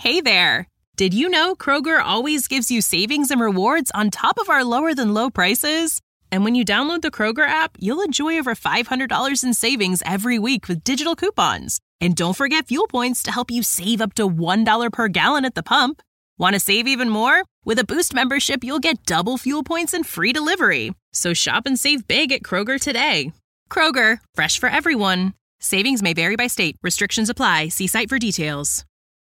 Hey there! Did you know Kroger always gives you savings and rewards on top of our lower-than-low prices? And when you download the Kroger app, you'll enjoy over $500 in savings every week with digital coupons. And don't forget fuel points to help you save up to $1 per gallon at the pump. Want to save even more? With a Boost membership, you'll get double fuel points and free delivery. So shop and save big at Kroger today. Kroger, fresh for everyone. Savings may vary by state. Restrictions apply. See site for details.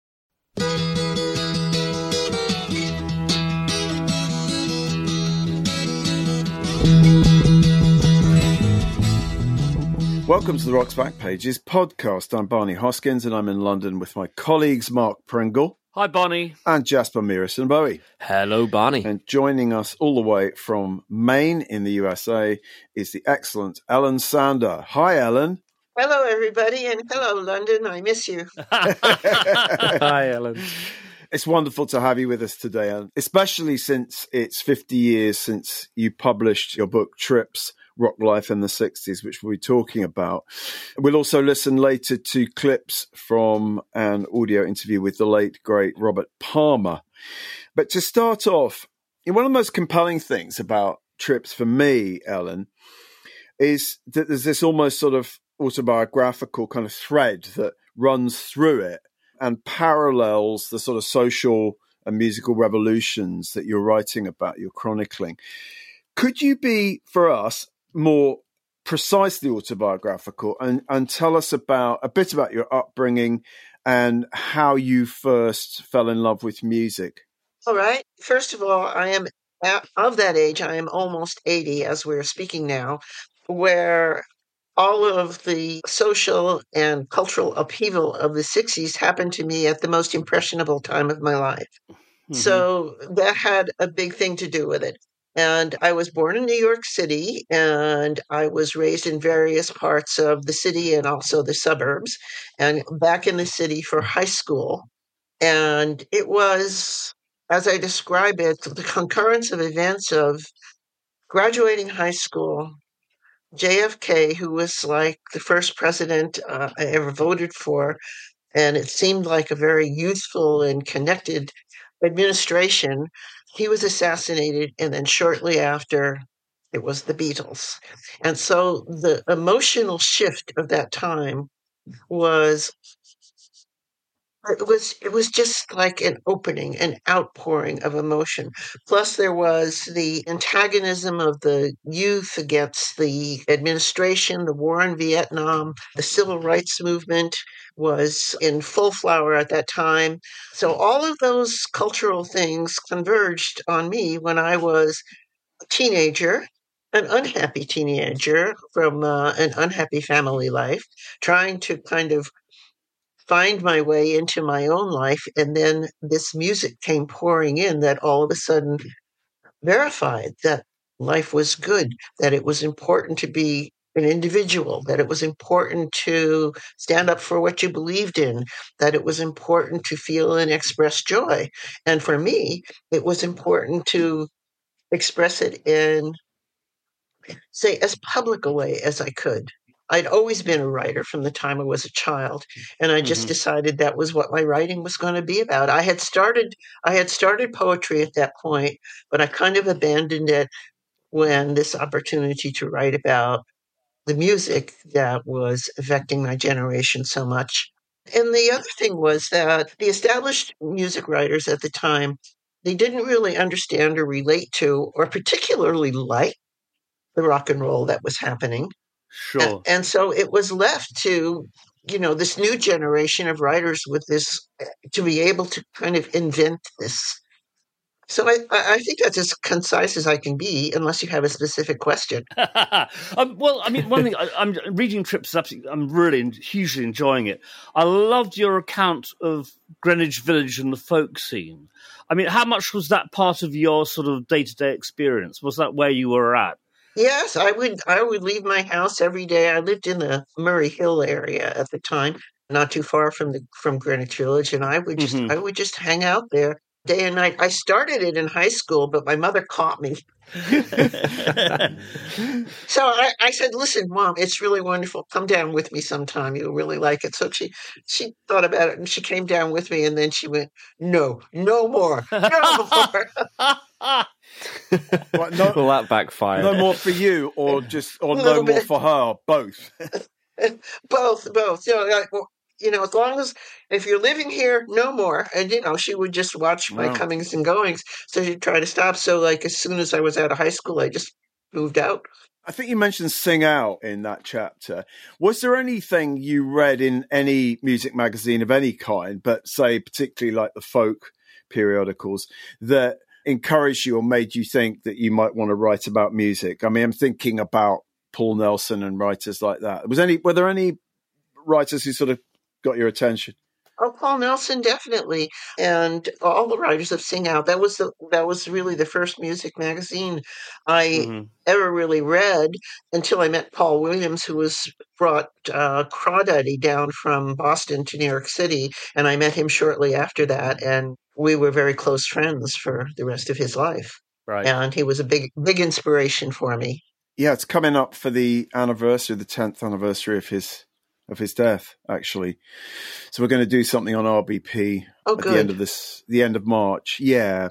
Welcome to the Rock's Back Pages podcast. I'm Barney Hoskins and I'm in London with my colleagues Mark Pringle. Hi, Barney. And Jasper Mearison Bowie. Hello, Barney. And joining us all the way from Maine in the USA is the excellent Ellen Sander. Hi, Ellen. Hello, everybody, and hello, London. I miss you. Hi, Ellen. It's wonderful to have you with us today, Ellen, especially since it's 50 years since you published your book, Trips, Rock Life in the 60s, which we'll be talking about. We'll also listen later to clips from an audio interview with the late, great Robert Palmer. But to start off, one of the most compelling things about Trips for me, Ellen, is that there's this almost sort of autobiographical kind of thread that runs through it and parallels the sort of social and musical revolutions that you're writing about, you're chronicling. Could you be, for us, more precisely autobiographical and tell us a bit about your upbringing and how you first fell in love with music? All right. First of all, I am of that age. I am almost 80 as we're speaking now, where all of the social and cultural upheaval of the 60s happened to me at the most impressionable time of my life. Mm-hmm. So that had a big thing to do with it. And I was born in New York City, and I was raised in various parts of the city and also the suburbs, and back in the city for high school. And it was, as I describe it, the concurrence of events of graduating high school, JFK, who was like the first president I ever voted for, and it seemed like a very youthful and connected administration. He was assassinated, and then shortly after, it was the Beatles. And so the emotional shift of that time was just like an opening, an outpouring of emotion. Plus, there was the antagonism of the youth against the administration, the war in Vietnam, the civil rights movement was in full flower at that time. So all of those cultural things converged on me when I was a teenager, an unhappy teenager from an unhappy family life, trying to kind of find my way into my own life. And then this music came pouring in that all of a sudden verified that life was good, that it was important to be an individual, that it was important to stand up for what you believed in, that it was important to feel and express joy. And for me, it was important to express it in, say, as public a way as I could. I'd always been a writer from the time I was a child, and I just decided that was what my writing was going to be about. I had started poetry at that point, but I kind of abandoned it when this opportunity to write about the music that was affecting my generation so much. And the other thing was that the established music writers at the time, they didn't really understand or relate to or particularly like the rock and roll that was happening. Sure. And so it was left to, this new generation of writers with this, to be able to kind of invent this. So I think that's as concise as I can be, unless you have a specific question. Well, I mean, one thing, I'm reading Trips, I'm really hugely enjoying it. I loved your account of Greenwich Village and the folk scene. I mean, how much was that part of your sort of day-to-day experience? Was that where you were at? Yes, I would leave my house every day. I lived in the Murray Hill area at the time, not too far from Greenwich Village, and I would just hang out there. day and night. I started it in high school, but my mother caught me. So I said, listen, Mom, it's really wonderful. Come down with me sometime. You'll really like it. So she thought about it and she came down with me and then she went, no more. No more. Will that backfire? No more for you or no more for her? Both. Both. As long as if you're living here, no more. And she would just watch my comings and goings. So she'd try to stop. So like as soon as I was out of high school, I just moved out. I think you mentioned Sing Out in that chapter. Was there anything you read in any music magazine of any kind, but say particularly like the folk periodicals, that encouraged you or made you think that you might want to write about music? I mean, I'm thinking about Paul Nelson and writers like that. Were there any writers who sort of got your attention? Oh, Paul Nelson, definitely. And all the writers of Sing Out. That was really the first music magazine I ever really read until I met Paul Williams, who brought Crawdaddy down from Boston to New York City. And I met him shortly after that. And we were very close friends for the rest of his life. Right. And he was a big inspiration for me. Yeah, it's coming up for the 10th anniversary of his death, actually. So we're going to do something on RBP at the end of March. Yeah.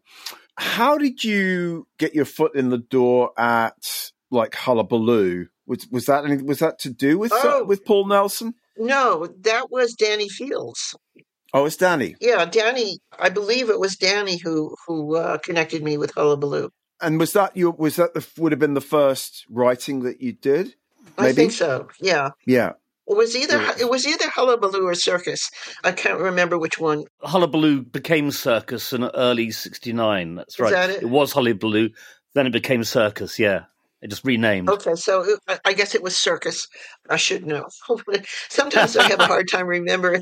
How did you get your foot in the door at like Hullabaloo? Was that to do with Paul Nelson? No, that was Danny Fields. Oh, it's Danny. Yeah, Danny. I believe it was Danny who connected me with Hullabaloo. And would have been the first writing that you did? Maybe? I think so. Yeah. Yeah. It was either Hullabaloo or Circus. I can't remember which one. Hullabaloo became Circus in early '69. That's right. Is that it? It was Hullabaloo, then it became Circus. Yeah, it just renamed. Okay, so I guess it was Circus. I should know. Sometimes I have a hard time remembering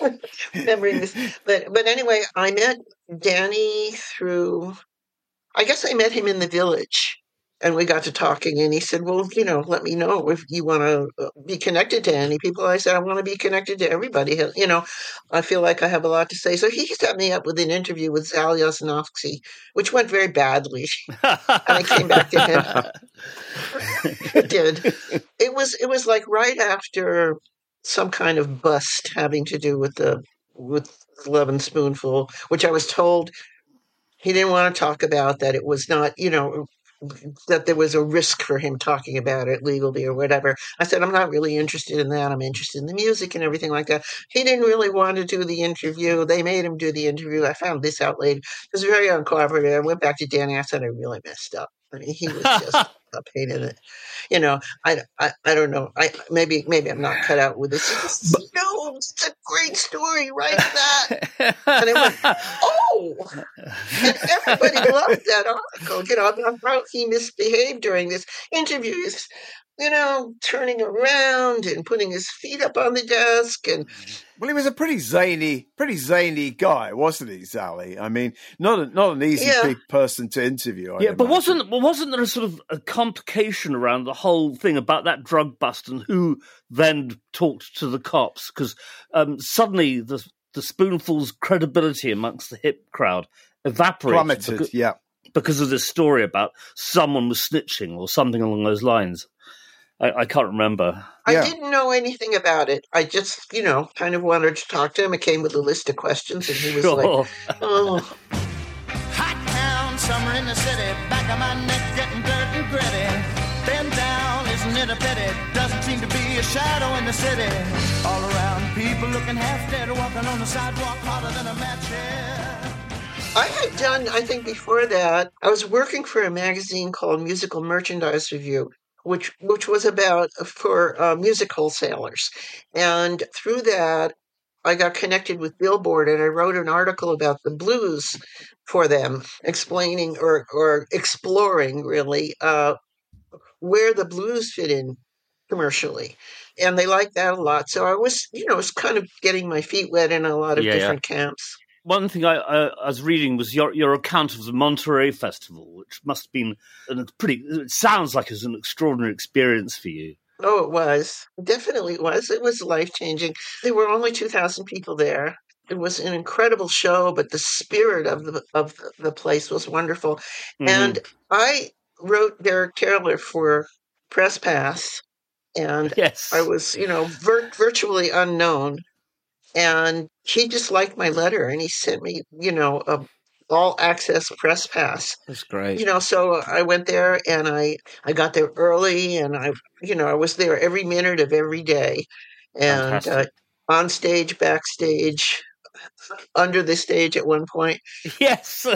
this. But anyway, I met Danny through. I guess I met him in the Village. And we got to talking, and he said, well, let me know if you want to be connected to any people. I said, I want to be connected to everybody. I feel like I have a lot to say. So he set me up with an interview with Zal Yasnovsky, which went very badly. And I came back to him. It did. It was like right after some kind of bust having to do with Love and Spoonful, which I was told he didn't want to talk about, that it was not, that there was a risk for him talking about it legally or whatever. I said, I'm not really interested in that. I'm interested in the music and everything like that. He didn't really want to do the interview. They made him do the interview. I found this out later. It was very uncooperative. I went back to Danny. I said, I really messed up. I mean, he was just a pain in it. I don't know. Maybe I'm not cut out with this. No, it's a great story. Write that. And I went, oh. And everybody loved that article. I'm proud he misbehaved during this interview. He's, turning around and putting his feet up on the desk. And well, he was a pretty zany guy, wasn't he, Sally? I mean, not an easy person to interview. But wasn't there a sort of a complication around the whole thing about that drug bust and who then talked to the cops? Because suddenly the Spoonful's credibility amongst the hip crowd evaporated. Plummeted, because of this story about someone was snitching or something along those lines. I can't remember. I didn't know anything about it. I just, kind of wanted to talk to him. It came with a list of questions, and he was like, oh. Hot town, summer in the city, back of my neck getting dirt and gritty. Bend down, isn't it a pity? Doesn't seem to be a shadow in the city. All around, people looking half dead, walking on the sidewalk harder than a match head. I had done, I think before that, I was working for a magazine called Musical Merchandise Review, which was for music wholesalers. And through that, I got connected with Billboard, and I wrote an article about the blues for them, explaining or exploring, really, where the blues fit in commercially. And they liked that a lot. So I was, was kind of getting my feet wet in a lot of different camps. One thing I was reading was your account of the Monterey Festival, which must have been it sounds like it was an extraordinary experience for you. Oh, it was. Definitely was. It was life-changing. There were only 2,000 people there. it was an incredible show, but the spirit of the place was wonderful. Mhm. And I wrote Derek Taylor for Press Pass, and Yes. I was, virtually unknown. And he just liked my letter, and he sent me, a all access Press Pass. That's great. So I went there, and I got there early, and I was there every minute of every day, and Fantastic. on stage, backstage, under the stage at one point. Yes.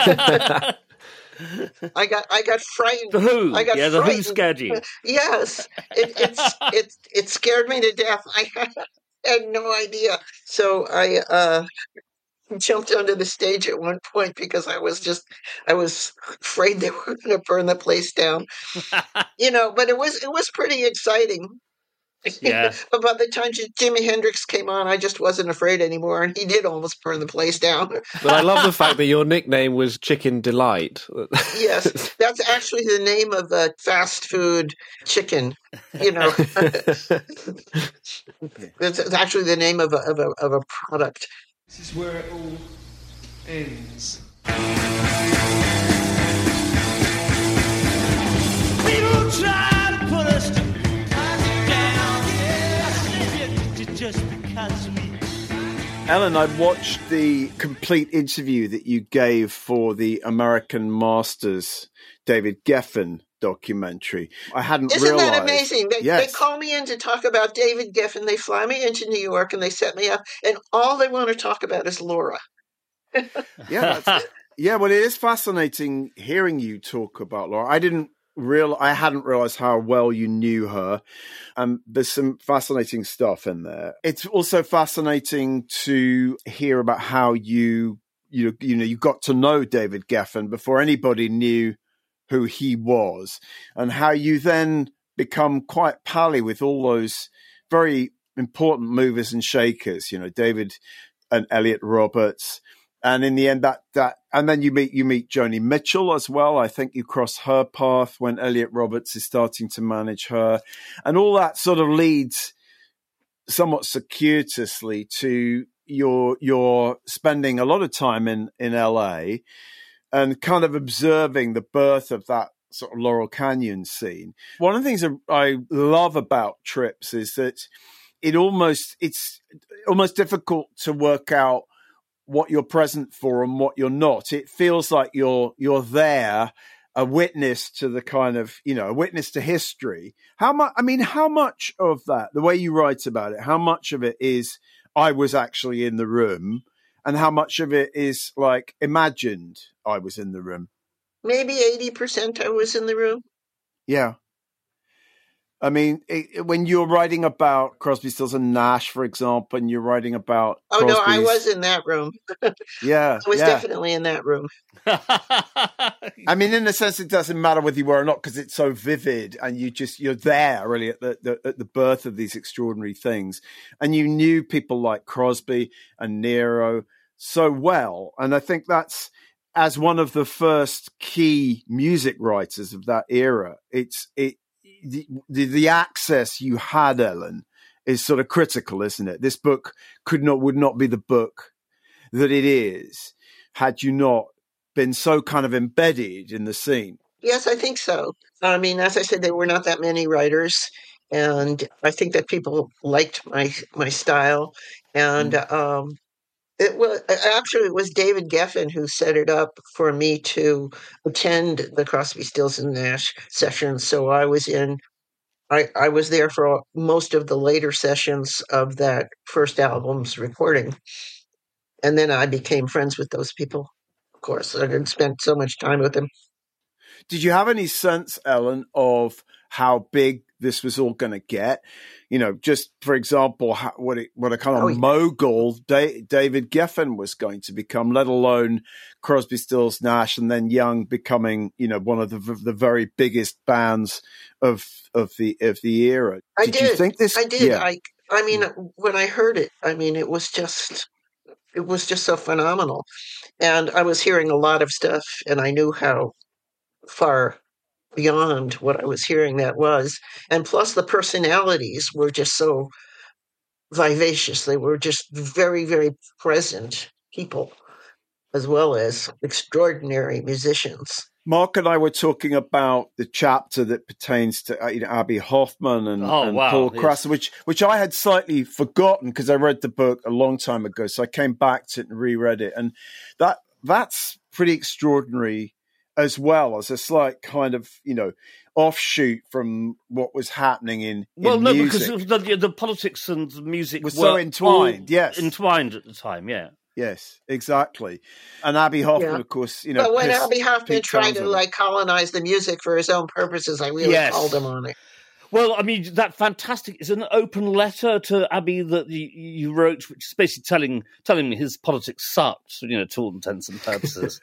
I got frightened. The Who. I got The Who frightened. scared you. Yes, it scared me to death. I had no idea. So I jumped onto the stage at one point because I was afraid they were going to burn the place down. But it was pretty exciting. Yeah. But by the time Jimi Hendrix came on, I just wasn't afraid anymore, and he did almost burn the place down. But I love the fact that your nickname was Chicken Delight. Yes, that's actually the name of a fast food chicken. It's actually the name of a product. This is where it all ends. People try to put us down, just because we. Ellen, I watched the complete interview that you gave for the American Masters David Geffen documentary. I hadn't Isn't realized. that amazing? They Yes. call me in to talk about David Geffen. They fly me into New York and they set me up, and all they want to talk about is Laura. Yeah, well, it is fascinating hearing you talk about Laura. I hadn't realized how well you knew her. There's some fascinating stuff in there. It's also fascinating to hear about how you got to know David Geffen before anybody knew who he was, and how you then become quite pally with all those very important movers and shakers, David and Elliot Roberts. And in the end, and then you meet Joni Mitchell as well. I think you cross her path when Elliot Roberts is starting to manage her, and all that sort of leads somewhat circuitously to your spending a lot of time in LA and kind of observing the birth of that sort of Laurel Canyon scene. One of the things that I love about trips is that it's almost difficult to work out what you're present for and what you're not. It feels like you're there, a witness to the kind of, a witness to history. How much of that, the way you write about it, how much of it is I was actually in the room, and how much of it is like imagined I was in the room? Maybe 80% I was in the room. Yeah. I mean, when you're writing about Crosby, Stills and Nash, for example, and you're writing about no, I was in that room. Yeah. I was definitely in that room. I mean, in a sense, it doesn't matter whether you were or not, because it's so vivid, and you're there really at the birth of these extraordinary things. And you knew people like Crosby and Nero so well. And I think that's, as one of the first key music writers of that era, the access you had, Ellen, is sort of critical, isn't it? This book would not be the book that it is had you not been so kind of embedded in the scene. Yes, I think so. I mean, as I said, there were not that many writers, and I think that people liked my style. And it was David Geffen who set it up for me to attend the Crosby, Stills and Nash sessions. So I was there for most of the later sessions of that first album's recording. And then I became friends with those people. Of course, I had spent so much time with them. Did you have any sense, Ellen, of how big this was all going to get? Just for example, what a kind of mogul David Geffen was going to become, let alone Crosby, Stills, Nash, and then Young becoming, one of the very biggest bands of the era. Did you think this? I did. Yeah. I mean, when I heard it, it was just so phenomenal. And I was hearing a lot of stuff, and I knew how far beyond what I was hearing that was. And plus the personalities were just so vivacious. They were just very, very present people, as well as extraordinary musicians. Mark and I were talking about the chapter that pertains to Abbie Hoffman and Paul Crass, which I had slightly forgotten because I read the book a long time ago. So I came back to it and reread it, and that's pretty extraordinary as well, as a slight kind of offshoot from what was happening in music. Because the politics and the music were so entwined. Yes, entwined at the time. Yeah. Yes, exactly. And Abbie Hoffman, of course, But when Abbie Hoffman tried to colonize the music for his own purposes, I really called him on it. Well, I mean, that fantastic is an open letter to Abbie that you wrote, which is basically telling me his politics sucked, to all intents and purposes.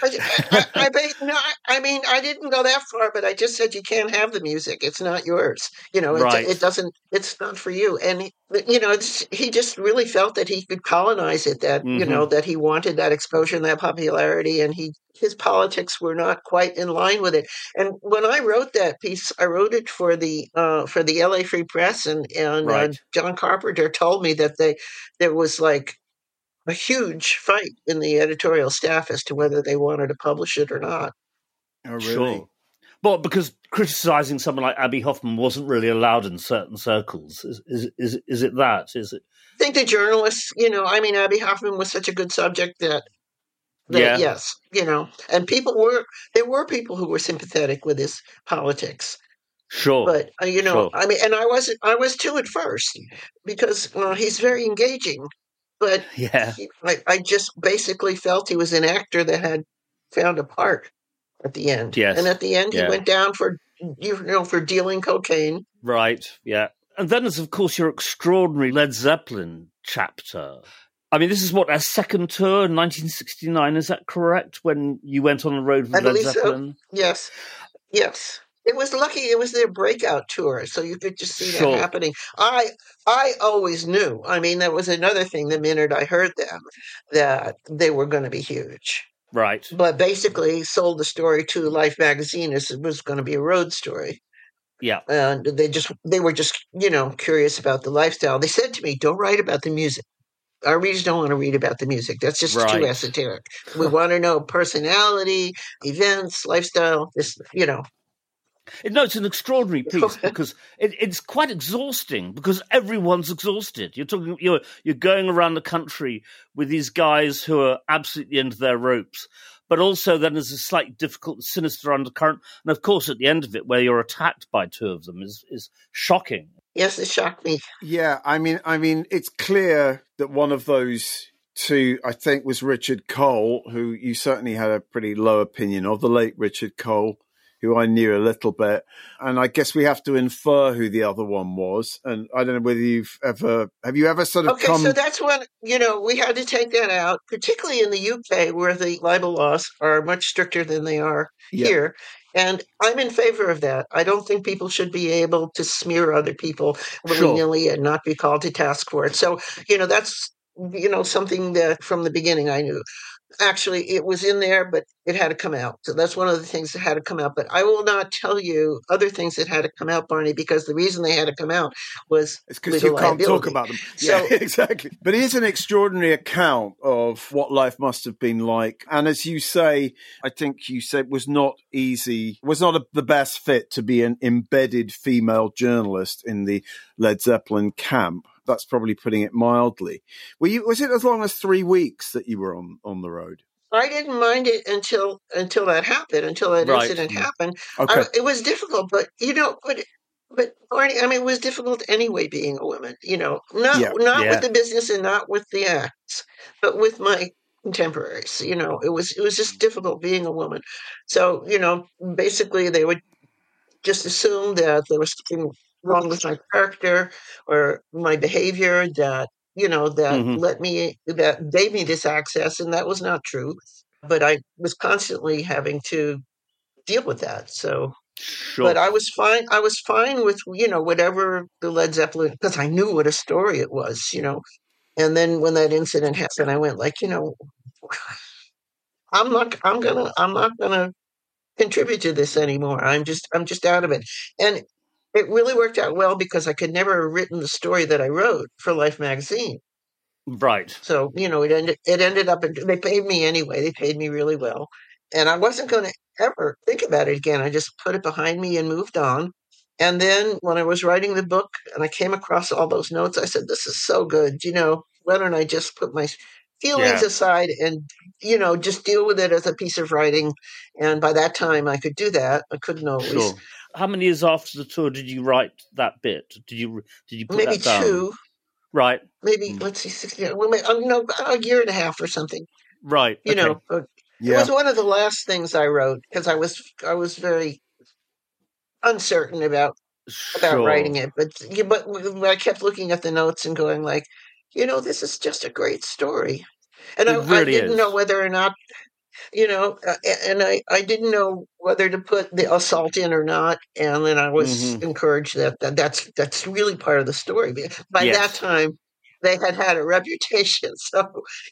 I didn't go that far, but I just said you can't have the music; it's not yours. Right. It doesn't. It's not for you. And he just really felt that he could colonize it. That that he wanted that exposure and that popularity, and his politics were not quite in line with it. And when I wrote that piece, I wrote it for the LA Free Press, and right. John Carpenter told me that there was like a huge fight in the editorial staff as to whether they wanted to publish it or not. Oh, really? Sure. Well, because criticizing someone like Abbie Hoffman wasn't really allowed in certain circles. Is it that? Is it? I think the journalists, Abbie Hoffman was such a good subject that yes, and there were people who were sympathetic with his politics. Sure. But, sure. and I was too at first, because he's very engaging. But yeah. I just basically felt he was an actor that had found a part at the end. Yes. And at the end, he went down for dealing cocaine. Right, yeah. And then there's, of course, your extraordinary Led Zeppelin chapter. I mean, this is our second tour in 1969, is that correct? When you went on the road with Led Zeppelin? So. Yes. It was lucky it was their breakout tour, so you could just see that happening. I always knew. I mean, that was another thing the minute I heard them, that they were going to be huge. Right. But basically sold the story to Life magazine as it was going to be a road story. Yeah. And they were just, curious about the lifestyle. They said to me, don't write about the music. Our readers don't want to read about the music. That's just too esoteric. We want to know personality, events, lifestyle, No, it's an extraordinary piece because it's quite exhausting because everyone's exhausted. You're going around the country with these guys who are absolutely into their ropes, but also then there's a slightly difficult, sinister undercurrent, and of course at the end of it, where you're attacked by two of them is shocking. Yes, it shocked me. Yeah, I mean, it's clear that one of those two, I think, was Richard Cole, who you certainly had a pretty low opinion of, the late Richard Cole, who I knew a little bit. And I guess we have to infer who the other one was. And I don't know whether have you ever sort of Okay, so that's when, we had to take that out, particularly in the UK where the libel laws are much stricter than they are here. And I'm in favor of that. I don't think people should be able to smear other people willy-nilly and not be called to task for it. So, that's, something that from the beginning I knew. Actually, it was in there, but it had to come out. So that's one of the things that had to come out. But I will not tell you other things that had to come out, Barney, because the reason they had to come out was it's because you can't talk about them. So, yeah, exactly. But it is an extraordinary account of what life must have been like. And as you say, I think you said was not easy, was not the best fit to be an embedded female journalist in the Led Zeppelin camp. That's probably putting it mildly. Was it as long as 3 weeks that you were on the road? I didn't mind it until that happened, until that incident happened. Okay. It was difficult, but but Barney, it was difficult anyway being a woman. Not with the business and not with the acts, but with my contemporaries. It was just difficult being a woman. So basically they would just assume that there was something wrong with my character or my behavior that that gave me this access, and that was not true. But I was constantly having to deal with that. So, but I was fine. I was fine with whatever the Led Zeppelin, because I knew what a story it was. And then when that incident happened, I went like, I'm not gonna contribute to this anymore. I'm just out of it. And it really worked out well because I could never have written the story that I wrote for Life magazine. Right. So, it ended up, they paid me anyway. They paid me really well. And I wasn't going to ever think about it again. I just put it behind me and moved on. And then when I was writing the book and I came across all those notes, I said, this is so good. Why don't I just put my feelings aside and, just deal with it as a piece of writing. And by that time I could do that. I couldn't always. Sure. How many years after the tour did you write that bit? Did you put maybe that down? 2. Right. Maybe, let's see, 60. Well, no, a year and a half or something. Right. It was one of the last things I wrote because I was very uncertain about writing it. But I kept looking at the notes and going like, this is just a great story. And I didn't know whether or not, and I didn't know whether to put the assault in or not. And then I was encouraged that's really part of the story. By that time, they had a reputation. So,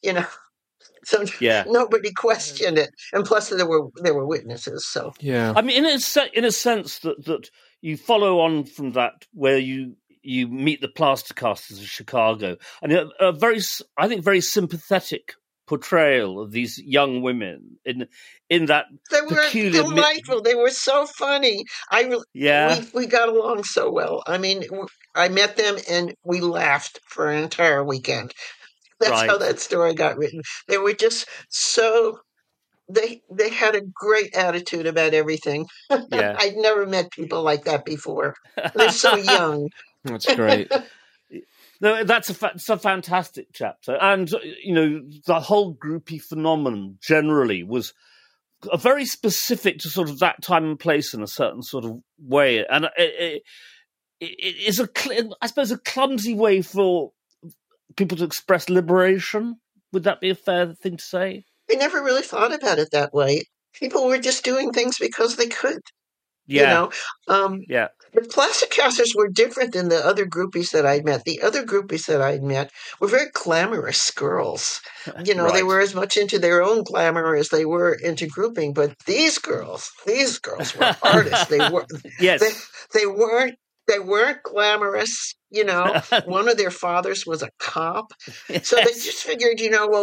nobody questioned it. And plus there were witnesses. So, yeah. I mean, in a sense that you follow on from that where you meet the plaster casters of Chicago, and a very sympathetic portrayal of these young women in that they were peculiar delightful. They were so funny. We got along so well. I mean, I met them and we laughed for an entire weekend. That's how that story got written. They were just so. They had a great attitude about everything. Yeah. I'd never met people like that before. They're so young. That's great. No, that's a fantastic chapter. And, the whole groupie phenomenon generally was very specific to sort of that time and place in a certain sort of way. And it is, I suppose, a clumsy way for people to express liberation. Would that be a fair thing to say? I never really thought about it that way. People were just doing things because they could. Yeah. The Plaster Casters were different than the other groupies that I'd met. The other groupies that I'd met were very glamorous girls. They were as much into their own glamour as they were into grouping. But these girls were artists. They were. Yes. They weren't glamorous. One of their fathers was a cop, so they just figured,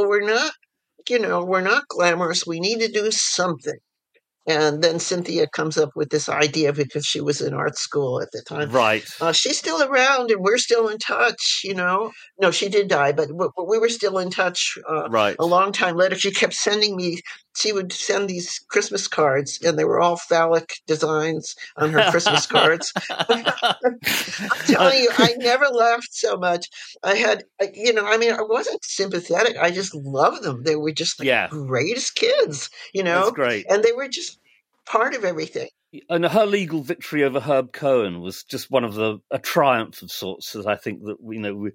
we're not glamorous. We need to do something. And then Cynthia comes up with this idea because she was in art school at the time. Right. She's still around and we're still in touch, No, she did die, but we were still in touch a long time later. She kept she would send these Christmas cards and they were all phallic designs on her Christmas cards. I'm telling you, I never laughed so much. I wasn't sympathetic. I just loved them. They were just the greatest kids, That's great. And they were just part of everything. And her legal victory over Herb Cohen was just one of a triumph of sorts. As I think that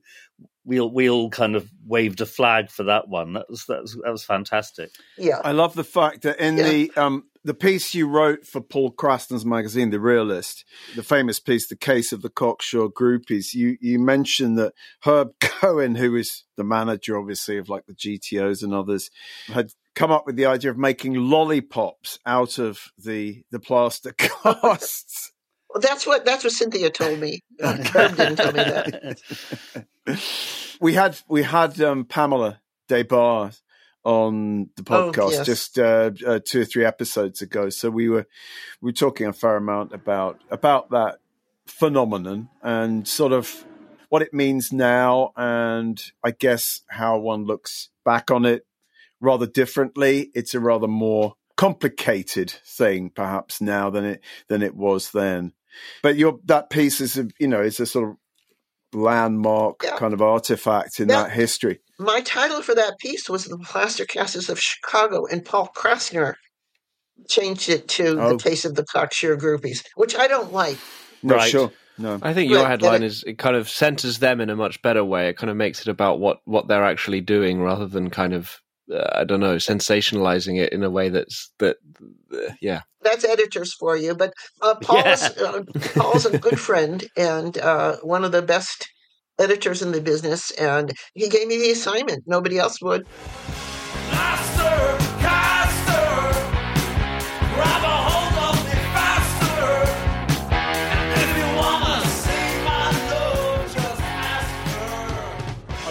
we all kind of waved a flag for that one. That was fantastic. Yeah, I love the fact that in the piece you wrote for Paul Krasner's magazine, The Realist, the famous piece, The Case of the Cocksure Groupies, you mentioned that Herb Cohen, who is the manager, obviously, of like the GTOs and others, had come up with the idea of making lollipops out of the plaster casts. Well, that's what Cynthia told me. Herb didn't tell me that. We had Pamela Des Barres on the podcast just 2 or 3 episodes ago. So we were talking a fair amount about that phenomenon and sort of what it means now, and I guess how one looks back on it rather differently. It's a rather more complicated thing perhaps now than it was then. But that piece is a sort of landmark kind of artifact in that history. My title for that piece was The Plaster Casters of Chicago, and Paul Krasner changed it to The Case of the Cocksure Groupies, which I don't like. No, sure. No. I think your headline it kind of centers them in a much better way. It kind of makes it about what they're actually doing rather than kind of, I don't know, sensationalizing it in a way that's. That's editors for you. But Paul's a good friend and one of the best editors in the business, and he gave me the assignment. Nobody else would. Grab a hold of me faster. If you want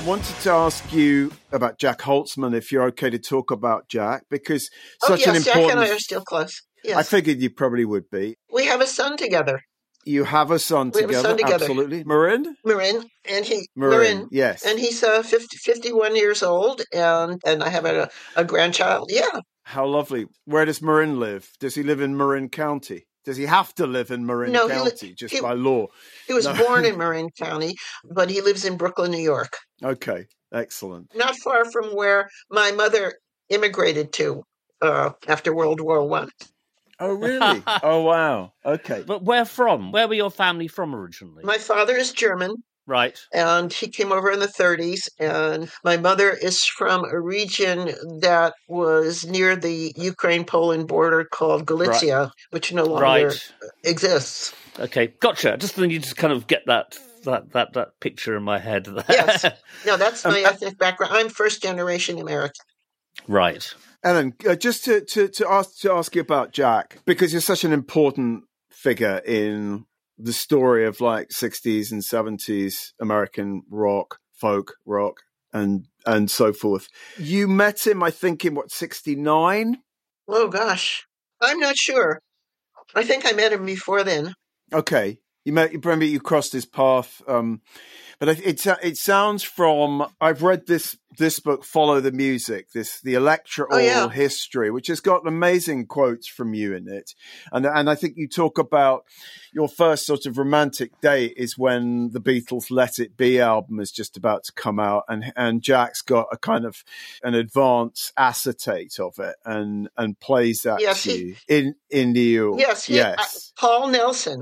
wanted to ask you about Jack Holtzman, if you're okay to talk about Jack, because Oh, such an yes, Jack important... and I are still close. Yes. I figured you probably would be. We have a son together, You have a son We have a together, son together. absolutely. Marin? Marin, Marin, yes. and he's 51 years old, and I have a grandchild. Yeah, How lovely. Where does Marin live? Does he live in Marin County? Does he have to live in Marin No, County by law? he was No. born in Marin County, but he lives in Brooklyn, New York, Okay, excellent. not far from where my mother immigrated to after World War One. Oh, really? Oh, wow. Okay. But where from? Where were your family from originally? My father is German, Right. and he came over in the 30s. And my mother is from a region that was near the Ukraine-Poland border called Galicia, which no longer Right. exists. Okay. Gotcha. I just need to kind of get that picture in my head. Yes. No, that's my ethnic background. I'm first generation American. Right. Ellen, just to ask you about Jack, because you're such an important figure in the story of like 60s and 70s American rock, folk rock, and so forth. You met him, I think, in 69? Oh, gosh. I'm not sure. I think I met him before then. Okay. Remember you crossed his path. But it sounds from, I've read this book, Follow the Music, the Electra Oil history, which has got amazing quotes from you in it. And I think you talk about your first sort of romantic date is when the Beatles' Let It Be album is just about to come out, and Jack's got a kind of an advance acetate of it and plays that to you in New York. Yes. Paul Nelson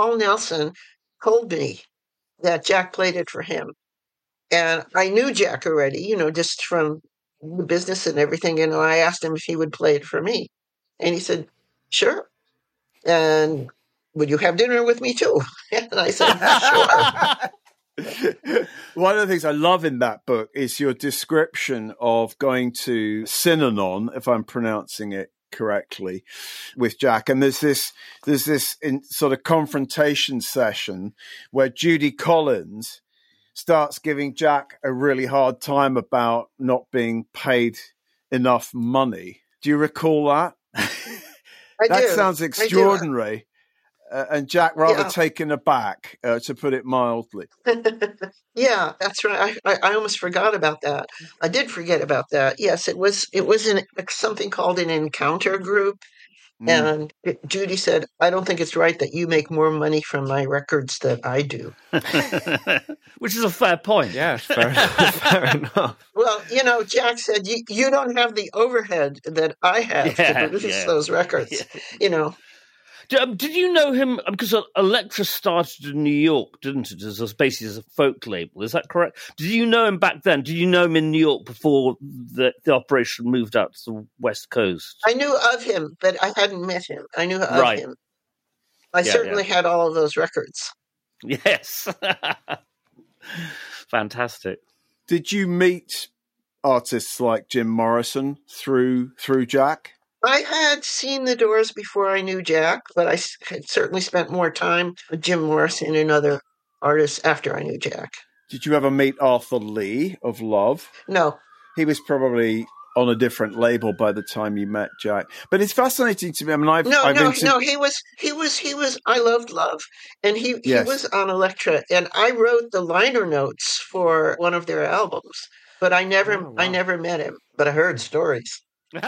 told me that Jack played it for him. And I knew Jack already, just from the business and everything. And I asked him if he would play it for me. And he said, sure. And would you have dinner with me too? And I said, sure. One of the things I love in that book is your description of going to Synanon, if I'm pronouncing it correctly, with Jack, and there's this sort of confrontation session where Judy Collins starts giving Jack a really hard time about not being paid enough money. Do you recall that? That do. sounds extraordinary. And Jack rather taken aback, to put it mildly. Yeah, that's right. I almost forgot about that. I did forget about that. Yes, it was in something called an encounter group. And Judy said, I don't think it's right that you make more money from my records than I do. Which is a fair point. Yeah, fair enough. Well, Jack said, you don't have the overhead that I have to produce those records, Did you know him? Because Elektra started in New York, didn't it? Basically as a folk label. Is that correct? Did you know him back then? Did you know him in New York before the operation moved out to the West Coast? I knew of him, but I hadn't met him. I knew of him. I certainly had all of those records. Yes. Fantastic. Did you meet artists like Jim Morrison through Jack? I had seen the Doors before I knew Jack, but I had certainly spent more time with Jim Morrison and other artists after I knew Jack. Did you ever meet Arthur Lee of Love? No. He was probably on a different label by the time you met Jack. But it's fascinating to me. I mean, he was. I loved Love, and he was on Elektra, and I wrote the liner notes for one of their albums, but I never met him. But I heard stories.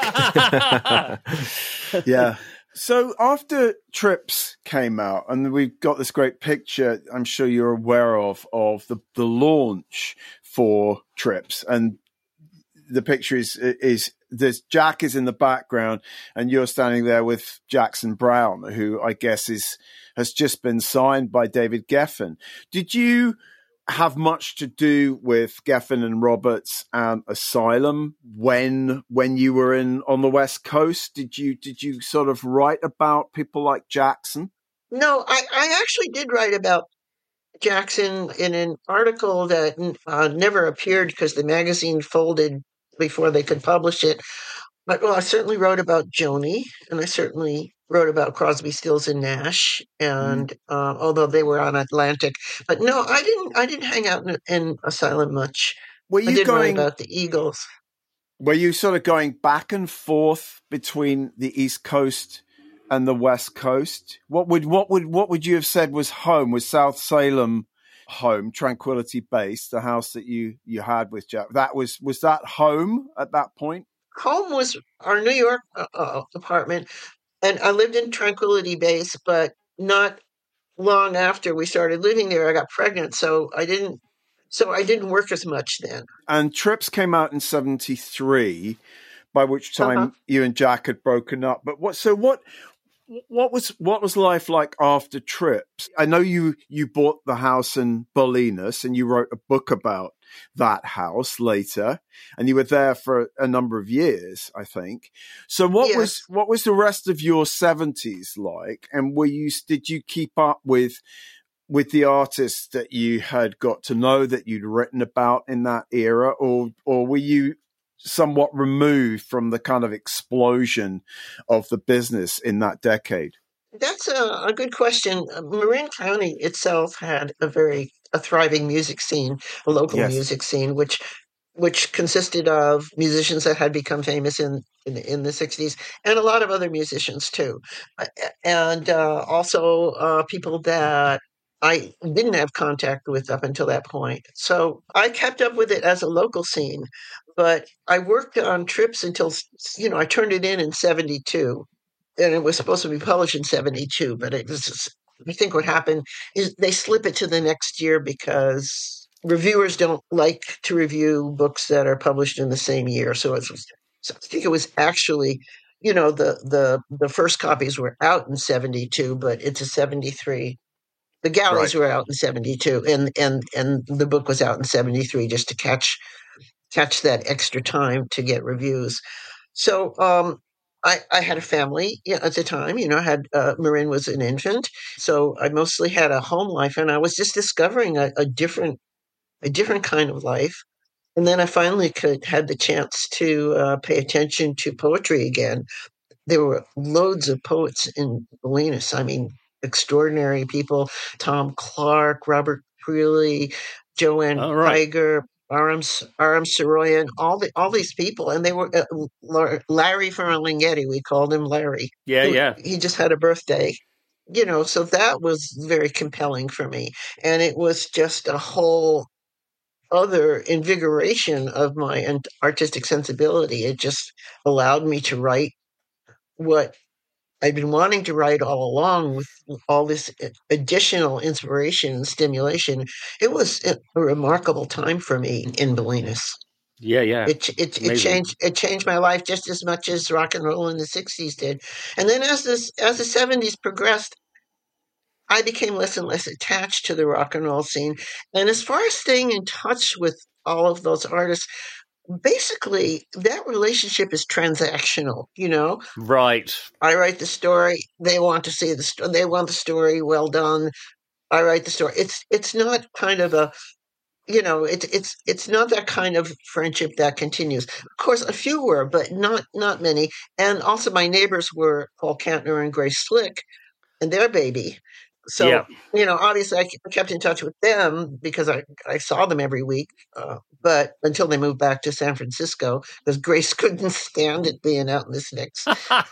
Yeah. So after Trips came out, and we've got this great picture I'm sure you're aware of the launch for Trips, and the picture is there's Jack is in the background and you're standing there with Jackson Browne, who I guess has just been signed by David Geffen. Did you have much to do with Geffen and Roberts and Asylum when you were on the West Coast? Did you sort of write about people like Jackson? No, I actually did write about Jackson in an article that never appeared because the magazine folded before they could publish it. But I certainly wrote about Joni, and I certainly wrote about Crosby, Stills, and Nash, and although they were on Atlantic. But no, I didn't hang out in Asylum much. Were I you did write going? about the Eagles. Were you sort of going back and forth between the East Coast and the West Coast? What would you have said was home? Was South Salem home, Tranquility Base, the house that you had with Jack? Was that home at that point? Home was our New York apartment, and I lived in Tranquility Base, but not long after we started living there, I got pregnant, so I didn't work as much then. And Trips came out in 73, by which time you and Jack had broken up. But what was life like after Trips? I know you bought the house in Bolinas and you wrote a book about that house later, and you were there for a number of years, I think. So what was the rest of your 70s like? And did you keep up with the artists that you had got to know, that you'd written about in that era, or were you somewhat removed from the kind of explosion of the business in that decade? That's a good question. Marin County itself had a thriving music scene, a local music scene, which consisted of musicians that had become famous in the 60s, and a lot of other musicians too, and also people that I didn't have contact with up until that point. So I kept up with it as a local scene, but I worked on Trips until, I turned it in 72, and it was supposed to be published in 72, but it was just, I think what happened is they slip it to the next year because reviewers don't like to review books that are published in the same year. So I think it was actually, the first copies were out in 72, but it's a 73. The galleys were out in 72, and the book was out in 73 just to catch that extra time to get reviews. So I had a family at the time. I had Marin was an infant, so I mostly had a home life, and I was just discovering a different kind of life. And then I finally had the chance to pay attention to poetry again. There were loads of poets in Bolinas. I mean, extraordinary people: Tom Clark, Robert Creeley, Joanne Geiger, Aram Saroyan, all these people, and they were Larry Ferlinghetti. We called him Larry. He just had a birthday, so that was very compelling for me, and it was just a whole other invigoration of my artistic sensibility. It just allowed me to write what I'd been wanting to write all along, with all this additional inspiration and stimulation. It was a remarkable time for me in Bolinas. Yeah. It changed my life just as much as rock and roll in the 60s did. And then as the 70s progressed, I became less and less attached to the rock and roll scene. And as far as staying in touch with all of those artists, basically that relationship is transactional, Right. I write the story, they want to see the story, they want the story well done. I write the story. It's not kind of a, it's not that kind of friendship that continues. Of course, a few were, but not many. And also my neighbors were Paul Kantner and Grace Slick and their baby. So, obviously I kept in touch with them because I saw them every week, but until they moved back to San Francisco, because Grace couldn't stand it being out in the sticks.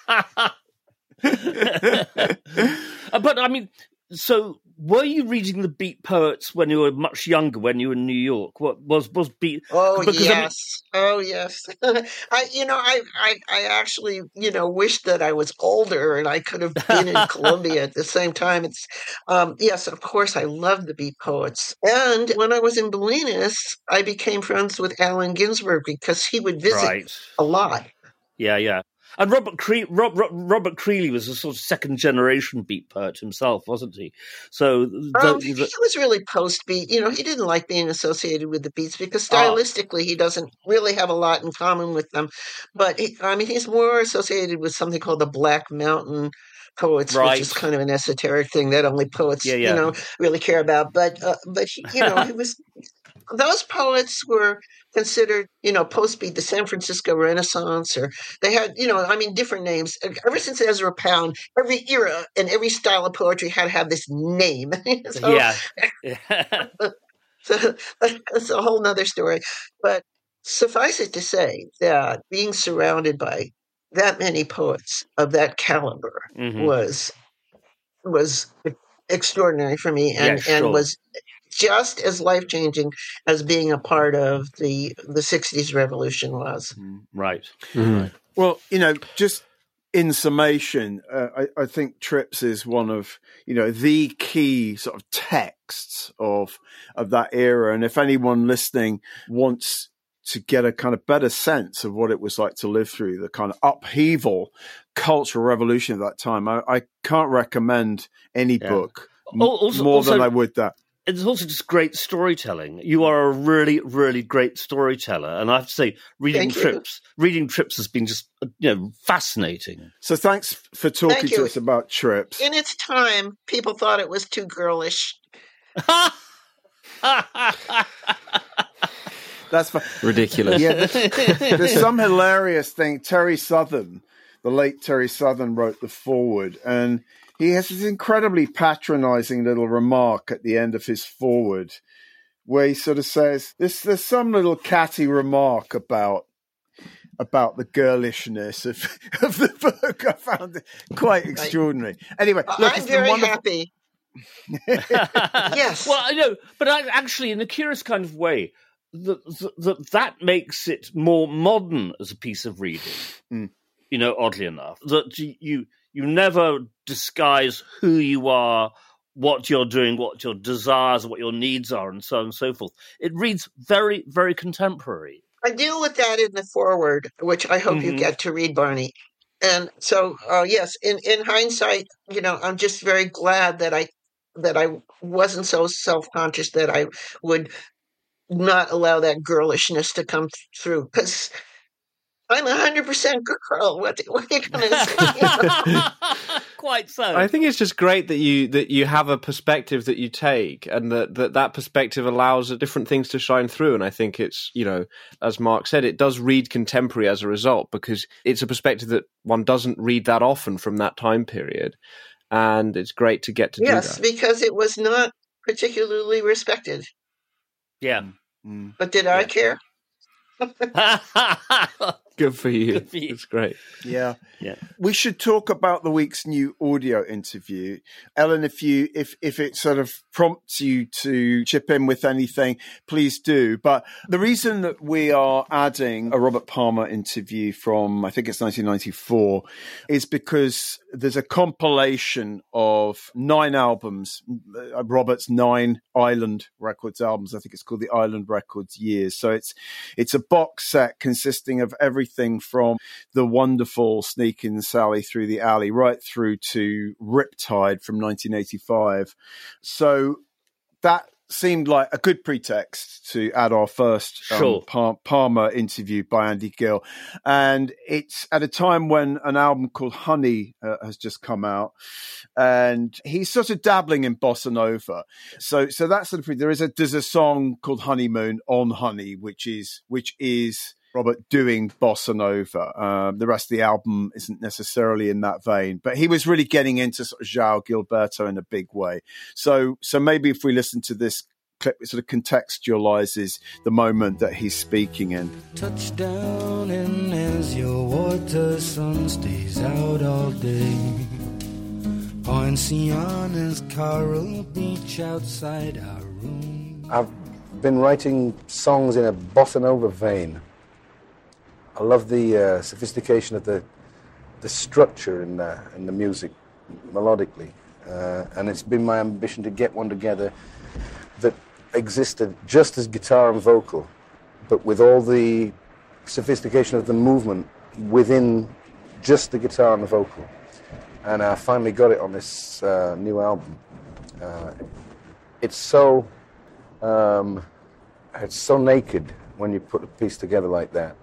But I mean, so were you reading the Beat poets when you were much younger, when you were in New York? What was Beat? Oh, yes. Oh, yes. I actually, wished that I was older and I could have been in Columbia at the same time. It's, yes, of course, I loved the Beat poets. And when I was in Bolinas, I became friends with Allen Ginsberg because he would visit a lot. Yeah. And Robert Creeley was a sort of second generation Beat poet himself, wasn't he? So he was really post Beat. He didn't like being associated with the Beats because stylistically he doesn't really have a lot in common with them. But he's more associated with something called the Black Mountain Poets, which is kind of an esoteric thing that only poets, really care about. But he was. Those poets were considered, post-Beat, the San Francisco Renaissance, or they had, different names. Ever since Ezra Pound, every era and every style of poetry had to have this name. So that's a whole nother story. But suffice it to say that being surrounded by that many poets of that caliber was extraordinary for me, and was just as life-changing as being a part of the 60s revolution was. Right. Well, just in summation, I think Trips is one of, the key sort of texts of that era. And if anyone listening wants to get a kind of better sense of what it was like to live through the kind of upheaval cultural revolution of that time, I can't recommend any book more than I would that. It's also just great storytelling. You are a really, really great storyteller, and I have to say, reading Trips has been just fascinating. So thanks for talking to us about Trips. In its time, people thought it was too girlish. That's ridiculous. Yeah, there's some hilarious thing. Terry Southern, the late Terry Southern, wrote the foreword, and he has this incredibly patronizing little remark at the end of his foreword where he sort of says, there's some little catty remark about the girlishness of the book. I found it quite extraordinary. Anyway, look, I'm very happy. Yes. Well, I know, but actually, in a curious kind of way, that makes it more modern as a piece of reading, oddly enough. That you never disguise who you are, what you're doing, what your desires, what your needs are, and so on and so forth. It reads very, very contemporary. I deal with that in the foreword, which I hope you get to read, Barney. And so, yes, in hindsight, I'm just very glad that I wasn't so self-conscious that I would not allow that girlishness to come through, because I'm 100% girl. What are you going to say? Quite so. I think it's just great that you have a perspective that you take, and that perspective allows different things to shine through. And I think it's, as Mark said, it does read contemporary as a result, because it's a perspective that one doesn't read that often from that time period. And it's great to get to do that. Yes, because it was not particularly respected. Yeah. But did I care? Good for you. It's great. Yeah. We should talk about the week's new audio interview. Ellen, if it sort of prompts you to chip in with anything, please do. But the reason that we are adding a Robert Palmer interview from, I think it's 1994, is because there's a compilation of 9 albums, Robert's 9 Island Records albums. I think it's called the Island Records Years. So it's a box set consisting of everything from the wonderful Sneakin' Sally Through the Alley right through to Riptide from 1985. So that seemed like a good pretext to add our first Palmer interview by Andy Gill. And it's at a time when an album called Honey has just come out, and he's sort of dabbling in bossa nova. So that's sort of, there's a song called Honeymoon on Honey, which is Robert doing bossa nova. The rest of the album isn't necessarily in that vein, but he was really getting into sort of João Gilberto in a big way. So maybe if we listen to this clip, it sort of contextualizes the moment that he's speaking in. Touchdown, and as your water sun stays out all day, Poinciana's coral beach outside our room. I've been writing songs in a bossa nova vein. I love the sophistication of the structure in the music, melodically, and it's been my ambition to get one together that existed just as guitar and vocal, but with all the sophistication of the movement within just the guitar and the vocal. And I finally got it on this new album. It's so naked when you put a piece together like that.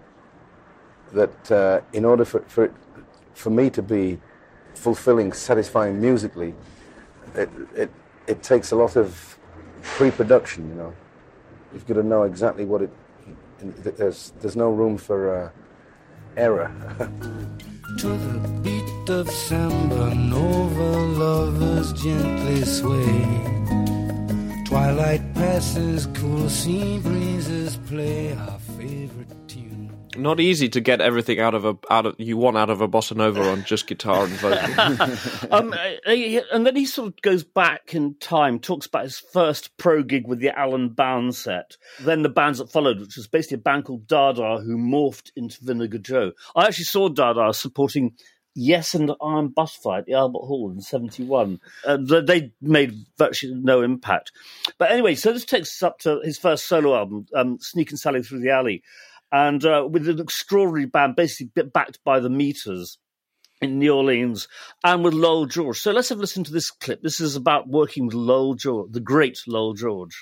That in order for me to be fulfilling, satisfying musically, it takes a lot of pre-production. You've got to know exactly what it. There's no room for error. To the beat of samba nova, lovers gently sway. Twilight passes, cool sea breezes play our favorite tune. Not easy to get everything out of you want out of a bossa nova on just guitar and vocal. And then he sort of goes back in time, talks about his first pro gig with the Alan Bound set, then the bands that followed, which was basically a band called Dada who morphed into Vinegar Joe. I actually saw Dada supporting Yes and Iron Butterfly at the Albert Hall in 1971. They made virtually no impact. But anyway, so this takes us up to his first solo album, Sneak and Sally Through the Alley, and with an extraordinary band, basically backed by the Meters in New Orleans, and with Lowell George. So let's have a listen to this clip. This is about working with Lowell George, the great Lowell George.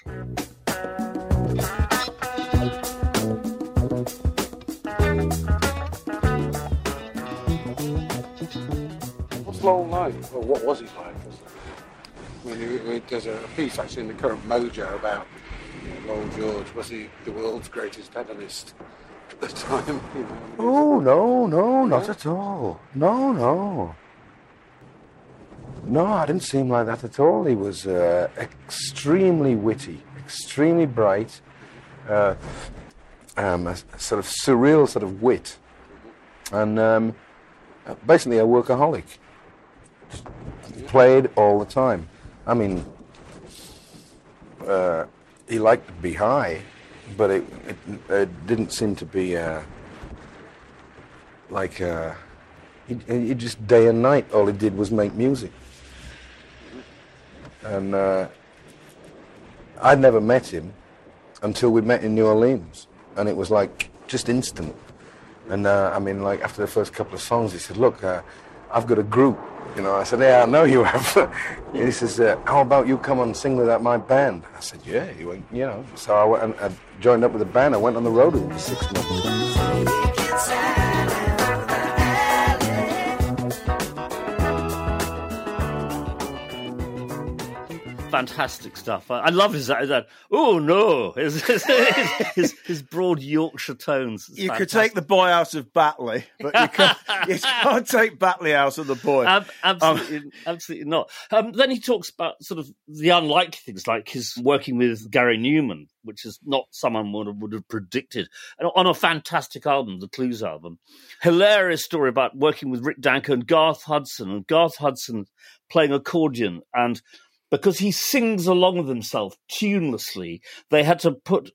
What's Lowell like? Well, what was he like? I mean, there's a piece actually in the current Mojo about Lowell George. Was he the world's greatest hedonist at the time? You know, Oh, no, not at all. No, I didn't seem like that at all. He was extremely witty, extremely bright, a sort of surreal sort of wit, and basically a workaholic. Played all the time. I mean, he liked to be high, but it didn't seem to be he just day and night, all he did was make music. And I'd never met him until we met in New Orleans, and it was like just instant. And I mean, like after the first couple of songs, he said, "Look, I've got a group." You know, I said, "Yeah, I know you have." He says, "How about you come and sing with my band?" I said, "Yeah." He went, you know. So I went and I joined up with the band. I went on the road with him for 6 months. Fantastic stuff. I love his oh no, his broad Yorkshire tones. It's you fantastic. could take the boy out of Batley, but you can't take Batley out of the boy. Absolutely not. Then he talks about sort of the unlikely things, like his working with Gary Newman, which is not someone would have predicted, and on a fantastic album, the Clues album. Hilarious story about working with Rick Danko and Garth Hudson playing accordion, and because he sings along with himself tunelessly, they had to put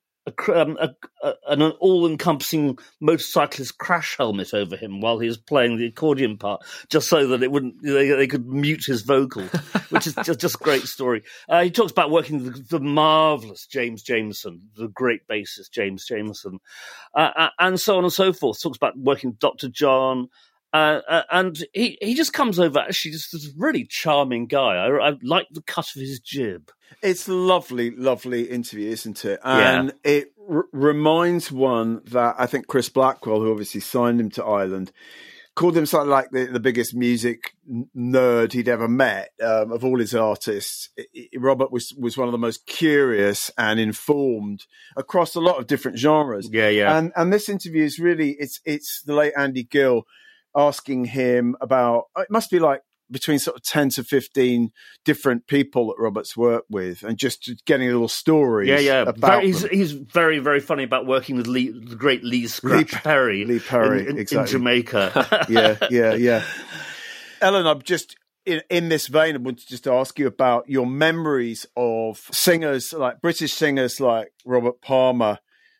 an all-encompassing motorcyclist crash helmet over him while he was playing the accordion part, just so that they could mute his vocal, which is just a great story. He talks about working with the marvellous James Jamerson, the great bassist James Jamerson, and so on and so forth. Talks about working with Dr. John. And he just comes over, actually, just this really charming guy. I like the cut of his jib. It's a lovely, lovely interview, isn't it? And it reminds one that I think Chris Blackwell, who obviously signed him to Island, called him something like the biggest music nerd he'd ever met of all his artists. Robert was one of the most curious and informed across a lot of different genres. Yeah. And this interview is really, it's the late Andy Gill asking him about, it must be like between sort of 10 to 15 different people that Robert's worked with, and just getting a little story about he's very, very funny about working with the great Lee Scratch Perry. Lee Perry, in exactly. Jamaica. Yeah. Ellen, I'm just, in this vein, I want to just ask you about your memories of singers, like British singers like Robert Palmer,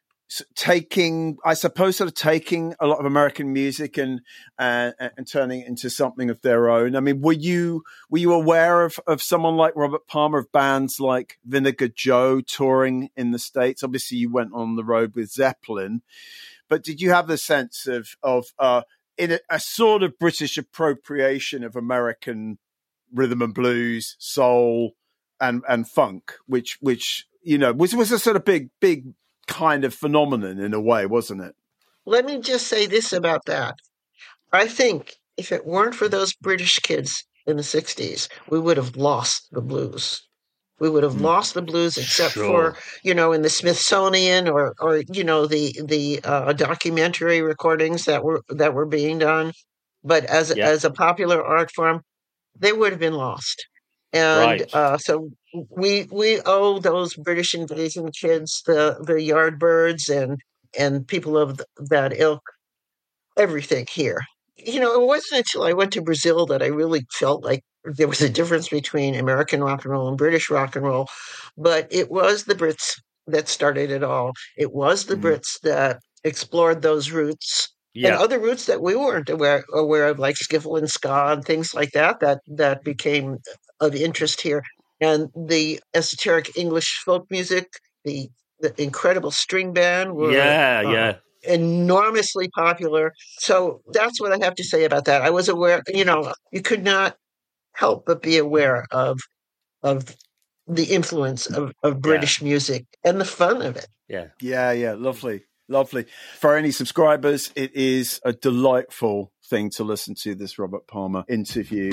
taking a lot of American music and turning it into something of their own. I mean, were you aware of someone like Robert Palmer, of bands like Vinegar Joe touring in the States? Obviously, you went on the road with Zeppelin, but did you have the sense of in a sort of British appropriation of American rhythm and blues, soul, and funk, which you know was a sort of big kind of phenomenon in a way, wasn't it? Let me just say this about that. I think if it weren't for those British kids in the 60s, we would have lost the blues. We would have lost the blues, except for, you know, in the Smithsonian or you know, the documentary recordings that were being done. But as a popular art form, they would have been lost. And Right. so we owe those British invasion kids, the Yardbirds and people of that ilk, everything here. You know, it wasn't until I went to Brazil that I really felt like there was a difference between American rock and roll and British rock and roll. But it was the Brits that started it all. It was the Brits that explored those roots and Yeah. other roots that we weren't aware of, like skiffle and ska and things like that, that became of interest here. And the esoteric English folk music, the incredible string band were Yeah. enormously popular. So that's what I have to say about that. I was aware, you know, you could not help but be aware of the influence of British music and the fun of it. Yeah. Lovely. For any subscribers, it is a delightful thing to listen to this Robert Palmer interview.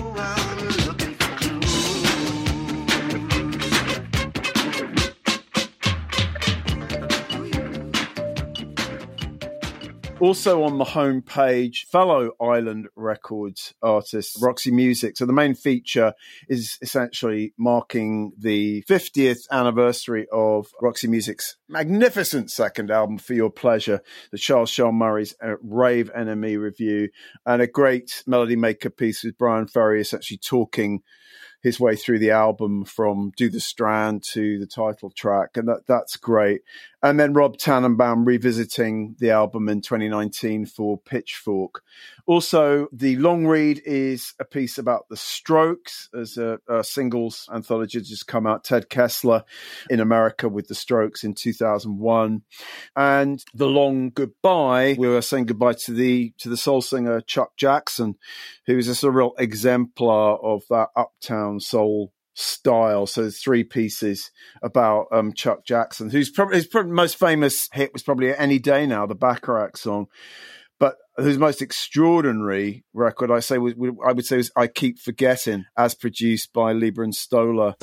Also on the homepage, fellow Island Records artist, Roxy Music. So the main feature is essentially marking the 50th anniversary of Roxy Music's magnificent second album, For Your Pleasure, the Charles Shaar Murray's Rave Enemy review, and a great melody maker piece with Brian Ferry essentially talking his way through the album from Do the Strand to the title track. And that's great. And then Rob Tannenbaum revisiting the album in 2019 for Pitchfork. Also, the long read is a piece about the Strokes as a singles anthology that's just come out. Ted Kessler in America with the Strokes in 2001. And the long goodbye, we were saying goodbye to the soul singer Chuck Jackson, who is just a real exemplar of that uptown soul style. So there's three pieces about Chuck Jackson, whose probably most famous hit was probably Any Day Now, the Bacharach song, but whose most extraordinary record I would say was I Keep Forgetting, as produced by Lieber and Stoller.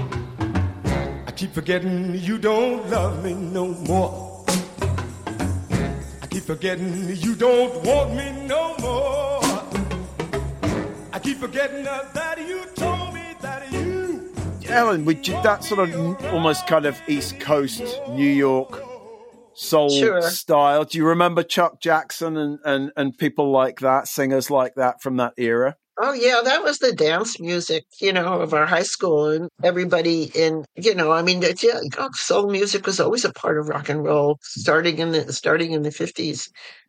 I keep forgetting you don't love me no more. I keep forgetting you don't want me no more. I keep forgetting that you told me that you... Ellen, that sort of almost kind of East Coast New York soul style. Do you remember Chuck Jackson and people like that, singers like that from that era? Oh, yeah, that was the dance music, you know, of our high school. And everybody in, you know, I mean, soul music was always a part of rock and roll, starting in the 50s.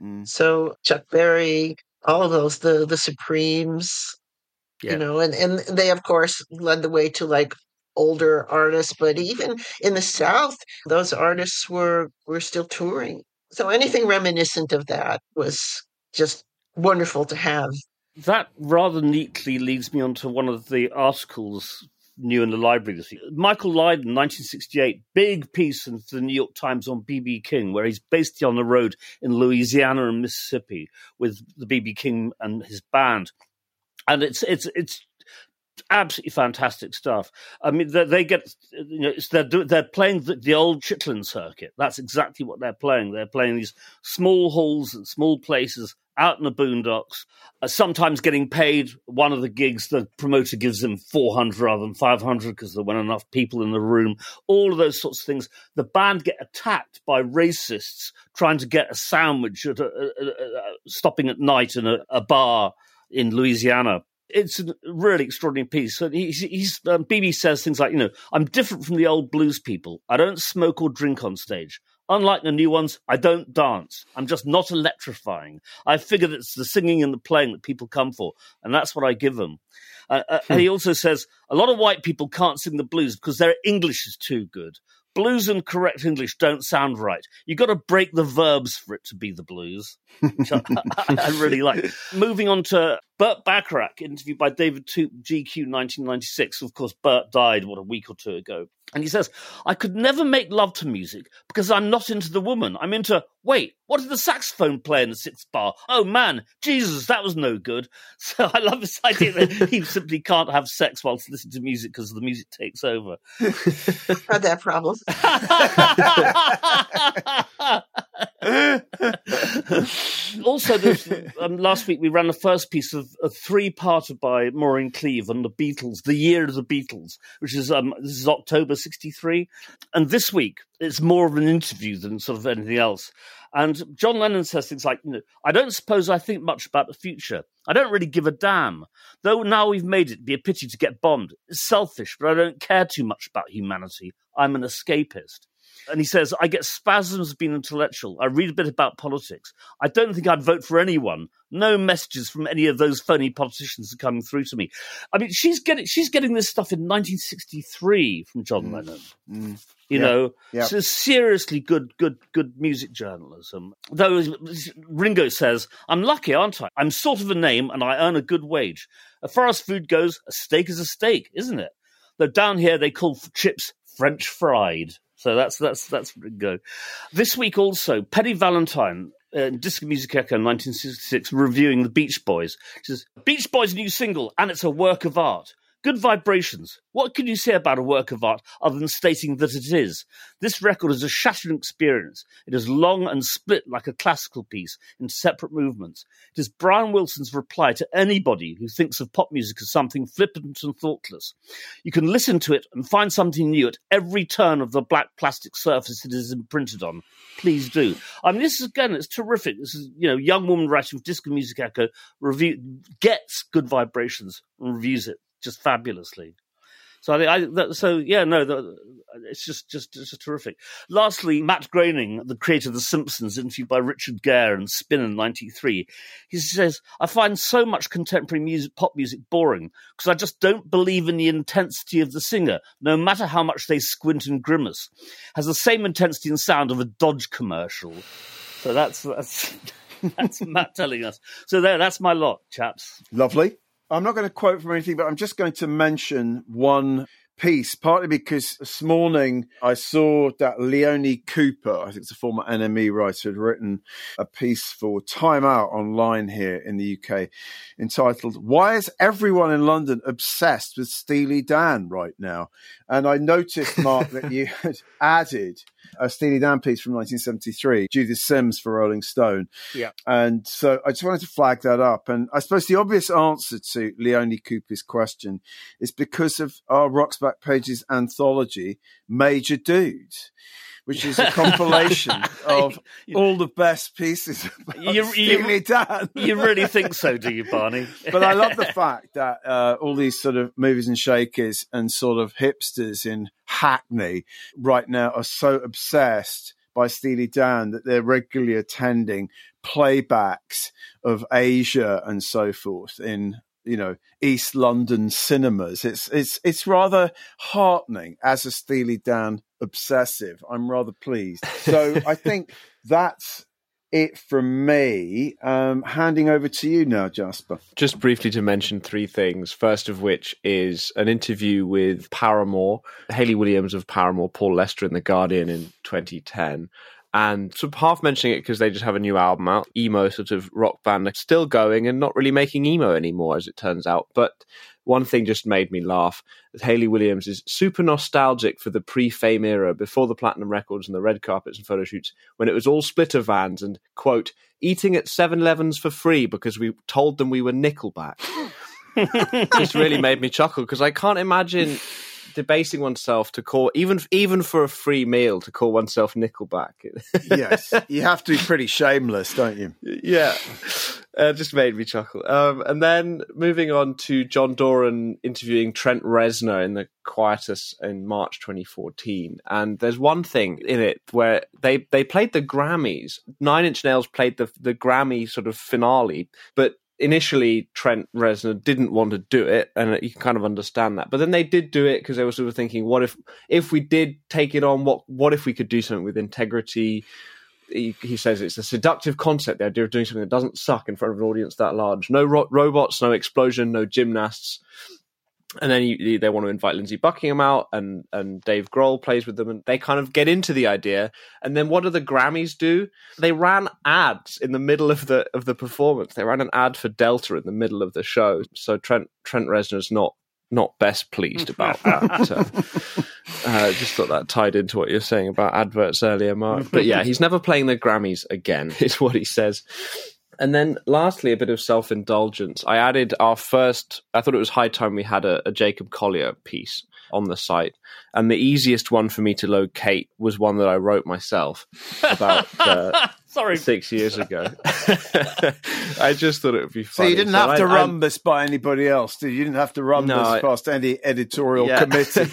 So Chuck Berry, all of those, the Supremes, you know, and they, of course, led the way to like older artists. But even in the South, those artists were still touring. So anything reminiscent of that was just wonderful to have. That rather neatly leads me on to one of the articles new in the library this week. Michael Lydon, 1968, big piece in the New York Times on B.B. King, where he's basically on the road in Louisiana and Mississippi with the B.B. King and his band. And it's absolutely fantastic stuff. I mean, they get, you know, they're playing the old Chitlin circuit. That's exactly what they're playing. They're playing these small halls and small places out in the boondocks, sometimes getting paid. One of the gigs, the promoter gives them $400 rather than $500 because there weren't enough people in the room. All of those sorts of things. The band get attacked by racists trying to get a sandwich at stopping at night in a bar in Louisiana. It's a really extraordinary piece. So BB says things like, you know, I'm different from the old blues people. I don't smoke or drink on stage. Unlike the new ones, I don't dance. I'm just not electrifying. I figure that it's the singing and the playing that people come for, and that's what I give them. And he also says, a lot of white people can't sing the blues because their English is too good. Blues and correct English don't sound right. You've got to break the verbs for it to be the blues, which I really like. Moving on to Burt Bacharach, interviewed by David Toop, GQ 1996. Of course, Burt died, a week or two ago. And he says, I could never make love to music because I'm not into the woman. I'm into, wait, what did the saxophone play in the sixth bar? Oh, man, Jesus, that was no good. So I love this idea that he simply can't have sex whilst listening to music because the music takes over. Had that problem. Also, last week we ran the first piece of a three-parter by Maureen Cleave on the Beatles, the year of the Beatles, which is this is October '63, and this week it's more of an interview than sort of anything else. And John Lennon says things like, I don't suppose I think much about the future. I don't really give a damn. Though now we've made it be a pity to get bombed. It's selfish, but I don't care too much about humanity. I'm an escapist. And he says, I get spasms of being intellectual. I read a bit about politics. I don't think I'd vote for anyone. No messages from any of those phony politicians are coming through to me. I mean, she's getting this stuff in 1963 from John Lennon. You know, so seriously good music journalism. Though Ringo says, I'm lucky, aren't I? I'm sort of a name and I earn a good wage. As far as food goes, a steak is a steak, isn't it? Though down here they call chips French fried. So that's Ringo. This week also, Penny Valentine, Disco Music Echo 1966, reviewing the Beach Boys. She says, Beach Boys' new single, and it's a work of art. Good vibrations. What can you say about a work of art other than stating that it is? This record is a shattering experience. It is long and split like a classical piece into separate movements. It is Brian Wilson's reply to anybody who thinks of pop music as something flippant and thoughtless. You can listen to it and find something new at every turn of the black plastic surface it is imprinted on. Please do. I mean, this is, again, it's terrific. This is, young woman writing for Disco Music Echo, gets Good Vibrations and reviews it just fabulously. So it's just terrific. Lastly, Matt Groening, the creator of The Simpsons, interviewed by Richard Gere and Spin in '93. He says, I find so much contemporary pop music boring because I just don't believe in the intensity of the singer, no matter how much they squint and grimace. Has the same intensity and sound of a Dodge commercial. So that's Matt telling us. So that's my lot, chaps. Lovely. I'm not going to quote from anything, but I'm just going to mention one piece, partly because this morning I saw that Leonie Cooper, I think it's a former NME writer, had written a piece for Time Out online here in the UK entitled, Why is Everyone in London Obsessed with Steely Dan right now? And I noticed, Mark, that you had added a Steely Dan piece from 1973, Judith Sims for Rolling Stone. Yeah. And so I just wanted to flag that up. And I suppose the obvious answer to Leonie Cooper's question is because of our Rocks Back Pages anthology, Major Dude, which is a compilation of all the best pieces of Steely Dan. You really think so, do you, Barney? But I love the fact that all these sort of movers and shakers and sort of hipsters in Hackney right now are so obsessed by Steely Dan that they're regularly attending playbacks of Asia and so forth in East London cinemas. It's rather heartening as a Steely Dan obsessive. I'm rather pleased. So I think that's it from me. Handing over to you now, Jasper. Just briefly to mention three things. First of which is an interview with Paramore, Hayley Williams of Paramore, Paul Lester in The Guardian in 2010. And sort of half mentioning it because they just have a new album out, emo sort of rock band. They're still going and not really making emo anymore, as it turns out. But one thing just made me laugh. Hayley Williams is super nostalgic for the pre-Fame era, before the platinum records and the red carpets and photo shoots, when it was all splitter vans and, quote, eating at 7-Elevens for free because we told them we were Nickelback. Just really made me chuckle because I can't imagine debasing oneself to call, even for a free meal, to call oneself Nickelback. Yes, you have to be pretty shameless, don't you? Yeah, just made me chuckle. And then moving on to John Doran interviewing Trent Reznor in the Quietus in March 2014. And there's one thing in it where they played the Grammys. Nine Inch Nails played the Grammy sort of finale, but initially Trent Reznor didn't want to do it, and you can kind of understand that. But then they did do it because they were sort of thinking, what if we did take it on, what if we could do something with integrity? He says it's a seductive concept, the idea of doing something that doesn't suck in front of an audience that large. No robots, no explosion, no gymnasts. And then they want to invite Lindsey Buckingham out, and Dave Grohl plays with them, and they kind of get into the idea. And then what do the Grammys do? They ran ads in the middle of the performance. They ran an ad for Delta in the middle of the show. So Trent Reznor's not not best pleased about that. Just thought that tied into what you were saying about adverts earlier, Mark. But yeah, he's never playing the Grammys again, is what he says. And then lastly, a bit of self-indulgence. I added I thought it was high time we had a Jacob Collier piece on the site. And the easiest one for me to locate was one that I wrote myself about 6 years ago. I just thought it would be funny. So you didn't have to run this by anybody else, did you? You didn't have to run this past any editorial committee.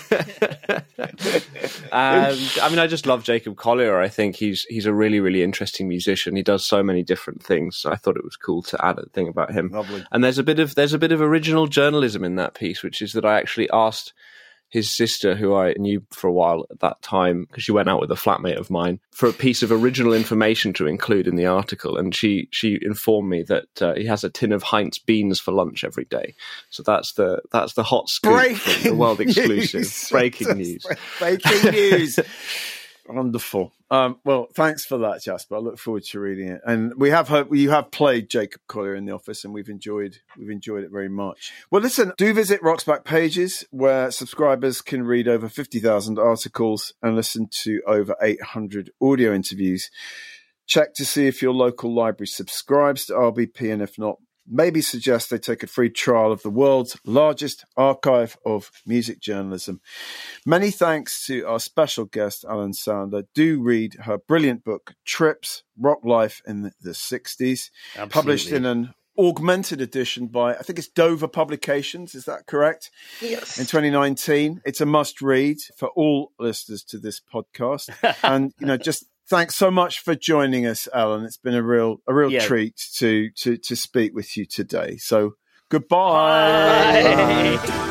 And I mean, I just love Jacob Collier. I think he's a really, really interesting musician. He does so many different things. So I thought it was cool to add a thing about him. Lovely. And there's a bit of original journalism in that piece, which is that I actually asked his sister, who I knew for a while at that time, because she went out with a flatmate of mine, for a piece of original information to include in the article. And she informed me that he has a tin of Heinz beans for lunch every day. So that's the hot scoop from the world exclusive. Breaking news. Breaking news. Wonderful. Well, thanks for that, Jasper. I look forward to reading it. And you have played Jacob Collier in the office, and we've enjoyed it very much. Well, listen, do visit Rock's Back Pages, where subscribers can read over 50,000 articles and listen to over 800 audio interviews. Check to see if your local library subscribes to RBP, and if not, maybe suggest they take a free trial of the world's largest archive of music journalism. Many thanks to our special guest, Ellen Sander. Do read her brilliant book, Trips, Rock Life in the 60s, Absolutely. Published in an augmented edition by, I think it's Dover Publications, is that correct? Yes. In 2019. It's a must read for all listeners to this podcast. And, just thanks so much for joining us, Alan. It's been a real treat to speak with you today. So goodbye. Bye.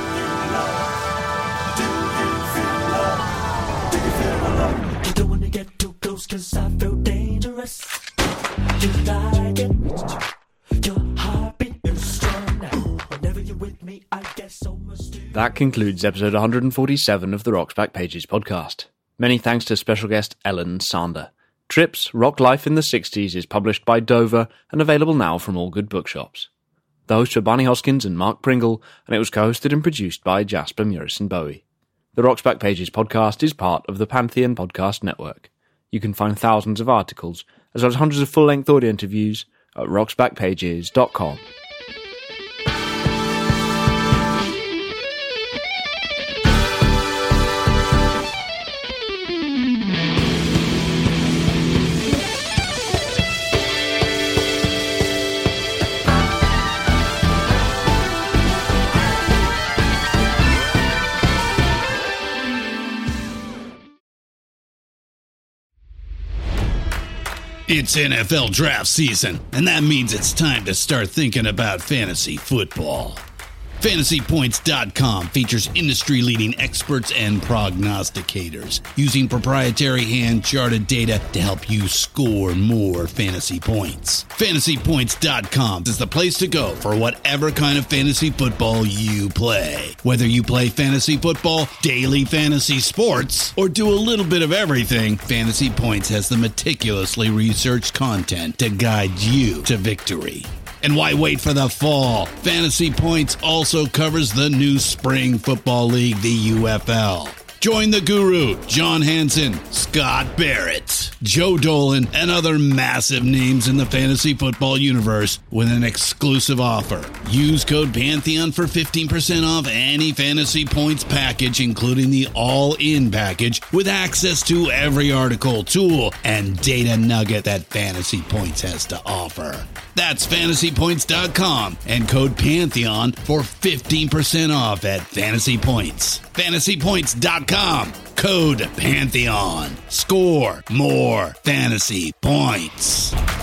You don't want to get too close 'cause I feel dangerous. You like it. Your heartbeat is strong now. Whenever you're with me, I get so much. That concludes episode 147 of the Rock's Back Pages podcast. Many thanks to special guest Ellen Sander. Trips, Rock Life in the 60s is published by Dover and available now from all good bookshops. The hosts were Barney Hoskins and Mark Pringle, and it was co-hosted and produced by Jasper Murison Bowie. The Rock's Back Pages podcast is part of the Pantheon Podcast Network. You can find thousands of articles, as well as hundreds of full-length audio interviews at rocksbackpages.com. It's NFL draft season, and that means it's time to start thinking about fantasy football. FantasyPoints.com features industry-leading experts and prognosticators using proprietary hand-charted data to help you score more fantasy points. FantasyPoints.com is the place to go for whatever kind of fantasy football you play. Whether you play fantasy football, daily fantasy sports, or do a little bit of everything, Fantasy Points has the meticulously researched content to guide you to victory. And why wait for the fall? Fantasy Points also covers the new spring football league, the UFL. Join the guru, John Hansen, Scott Barrett, Joe Dolan, and other massive names in the fantasy football universe with an exclusive offer. Use code Pantheon for 15% off any Fantasy Points package, including the all-in package, with access to every article, tool, and data nugget that Fantasy Points has to offer. That's FantasyPoints.com and code Pantheon for 15% off at Fantasy Points. FantasyPoints.com, code Pantheon. Score more fantasy points.